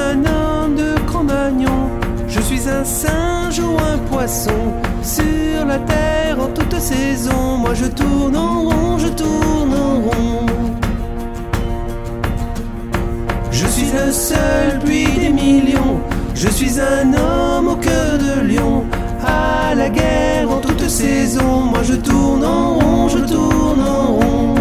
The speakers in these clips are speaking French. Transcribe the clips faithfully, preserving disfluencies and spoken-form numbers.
un homme de Cro-Magnon, je suis un singe ou un poisson sur la terre en toute saison. Moi je tourne en rond, je tourne en rond. Je suis le seul puis des millions, je suis un homme au cœur de lion, à la guerre en toute saison. Moi je tourne en rond, je tourne en rond.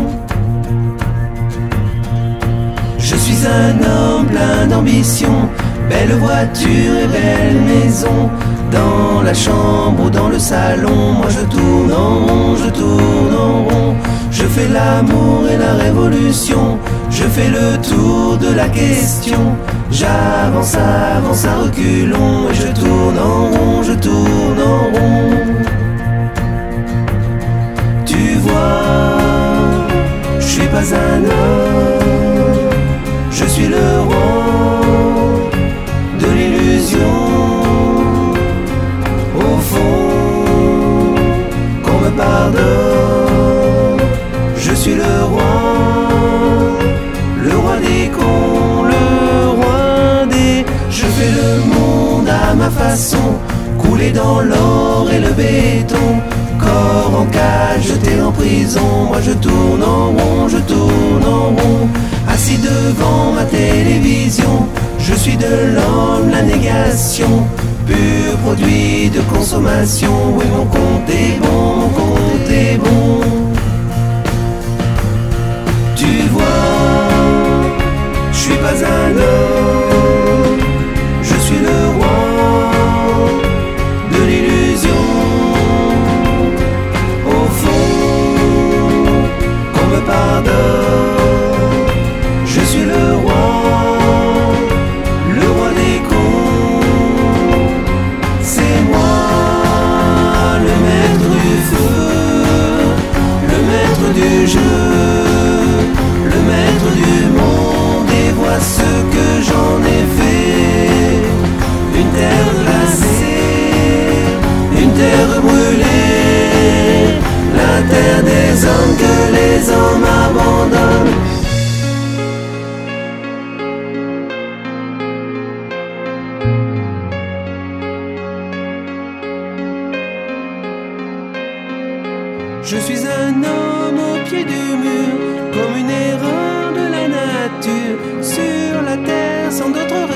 Je suis un homme plein d'ambition, belle voiture et belle maison, dans la chambre ou dans le salon. Moi je tourne en rond, je tourne en rond. Je fais l'amour et la révolution, je fais le tour de la question. J'avance, avance à reculons, et je tourne en rond, je tourne en rond. Tu vois, je suis pas un homme, je suis le roi de l'illusion. Au fond, qu'on me pardonne, je suis le roi, le roi des cons, le roi des... Je fais le monde à ma façon, couler dans l'or et le béton, corps en cage, jeté en prison. Moi je tourne en rond, je tourne en rond, assis devant ma télévision. Je suis de l'homme, la négation, pur produit de consommation. Oui, mon compte est bon, mon compte est bon. Tu vois, je suis pas un homme, je suis le roi de l'illusion. Au fond, qu'on me pardonne, je suis le roi, le roi des cons. C'est moi, le maître du feu, le maître du jeu, le maître du monde. Et vois ce que j'en ai fait. Une terre glacée, une terre brûlée, la terre des hommes que les hommes abandonnent. Je suis un homme au pied du mur, comme une erreur de la nature, sur la terre sans d'autre